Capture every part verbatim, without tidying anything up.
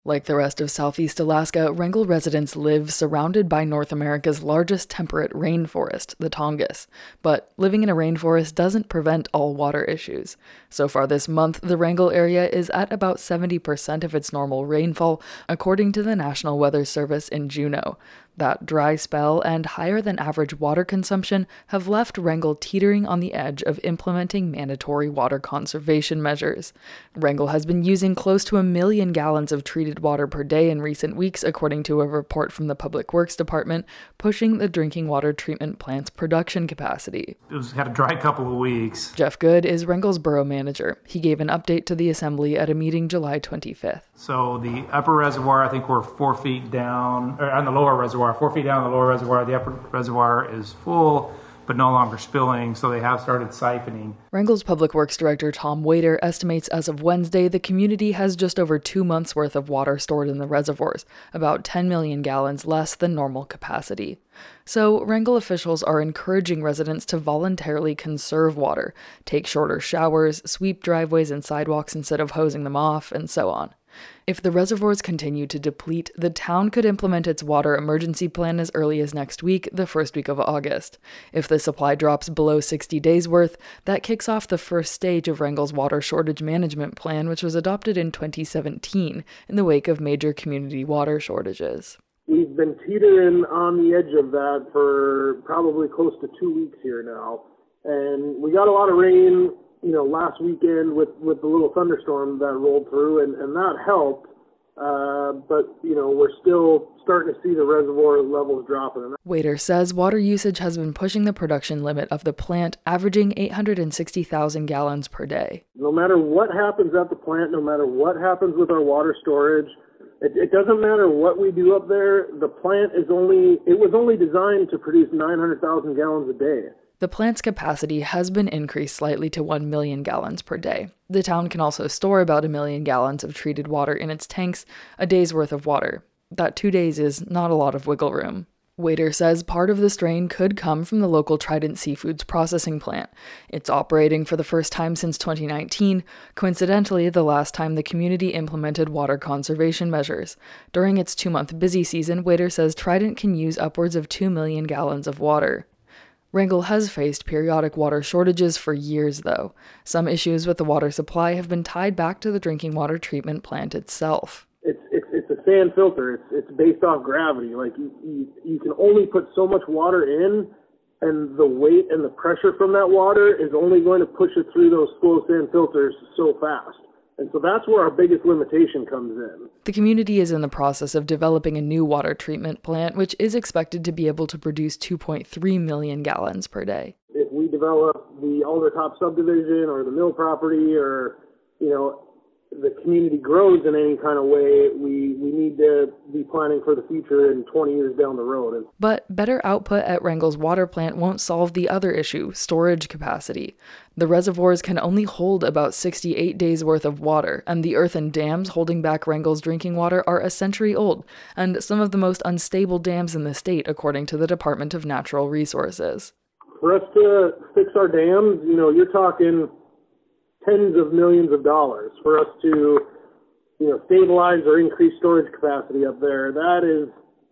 Like the rest of southeast Alaska, Wrangell residents live surrounded by North America's largest temperate rainforest, the Tongass. But living in a rainforest doesn't prevent all water issues. So far this month, the Wrangell area is at about seventy percent of its normal rainfall, according to the National Weather Service in Juneau. That dry spell and higher than average water consumption have left Wrangell teetering on the edge of implementing mandatory water conservation measures. Wrangell has been using close to a million gallons of treated water per day in recent weeks, according to a report from the Public Works Department, pushing the drinking water treatment plant's production capacity. It was had a dry couple of weeks. Jeff Good is Wrangell's borough manager. He gave an update to the assembly at a meeting July twenty-fifth. So the upper reservoir, I think we're four feet down, or on the lower reservoir, four feet down the lower reservoir. The upper reservoir is full, but no longer spilling, so they have started siphoning. Wrangell's Public Works Director Tom Waiter estimates as of Wednesday the community has just over two months' worth of water stored in the reservoirs, about ten million gallons less than normal capacity. So Wrangell officials are encouraging residents to voluntarily conserve water, take shorter showers, sweep driveways and sidewalks instead of hosing them off, and so on. If the reservoirs continue to deplete, the town could implement its water emergency plan as early as next week, the first week of August. If the supply drops below sixty days worth, that kicks off the first stage of Wrangell's water shortage management plan, which was adopted in twenty seventeen in the wake of major community water shortages. We've been teetering on the edge of that for probably close to two weeks here now. And we got a lot of rain, you know, last weekend with, with the little thunderstorm that rolled through, and, and that helped. Uh, but, you know, we're still starting to see the reservoir levels dropping. Waiter says water usage has been pushing the production limit of the plant, averaging eight hundred sixty thousand gallons per day. No matter what happens at the plant, no matter what happens with our water storage, it, it doesn't matter what we do up there. The plant is only, it was only designed to produce nine hundred thousand gallons a day. The plant's capacity has been increased slightly to one million gallons per day. The town can also store about a million gallons of treated water in its tanks, a day's worth of water. That two days is not a lot of wiggle room. Waiter says part of the strain could come from the local Trident Seafoods processing plant. It's operating for the first time since twenty nineteen, coincidentally the last time the community implemented water conservation measures. During its two-month busy season, Waiter says Trident can use upwards of two million gallons of water. Wrangell has faced periodic water shortages for years, though. Some issues with the water supply have been tied back to the drinking water treatment plant itself. It's it's, it's a sand filter. It's it's based off gravity. Like you, you, you can only put so much water in, and the weight and the pressure from that water is only going to push it through those slow sand filters so fast. And so that's where our biggest limitation comes in. The community is in the process of developing a new water treatment plant, which is expected to be able to produce two point three million gallons per day. If we develop the Aldertop subdivision or the mill property, or, you know, the community grows in any kind of way, we, we need to be planning for the future in twenty years down the road. But better output at Wrangell's water plant won't solve the other issue, storage capacity. The reservoirs can only hold about sixty-eight days worth of water, and the earthen dams holding back Wrangell's drinking water are a century old, and some of the most unstable dams in the state, according to the Department of Natural Resources. For us to fix our dams, you know, you're talking tens of millions of dollars. For us to, you know, stabilize or increase storage capacity up there, that is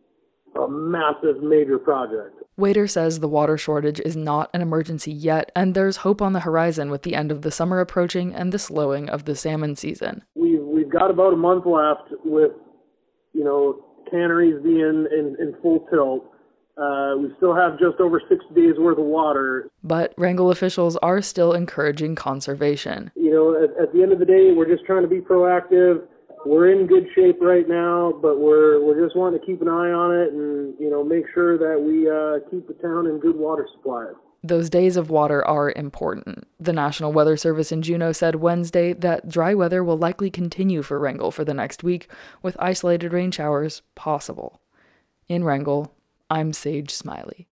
a massive, major project. Waiter says the water shortage is not an emergency yet, and there's hope on the horizon with the end of the summer approaching and the slowing of the salmon season. We've, we've got about a month left with, you know, canneries being in, in full tilt. Uh, we still have just over six days worth of water. But Wrangell officials are still encouraging conservation. You know, at, at the end of the day, we're just trying to be proactive. We're in good shape right now, but we're we're just wanting to keep an eye on it and, you know, make sure that we uh, keep the town in good water supply. Those days of water are important. The National Weather Service in Juneau said Wednesday that dry weather will likely continue for Wrangell for the next week, with isolated rain showers possible. In Wrangell, I'm Sage Smiley.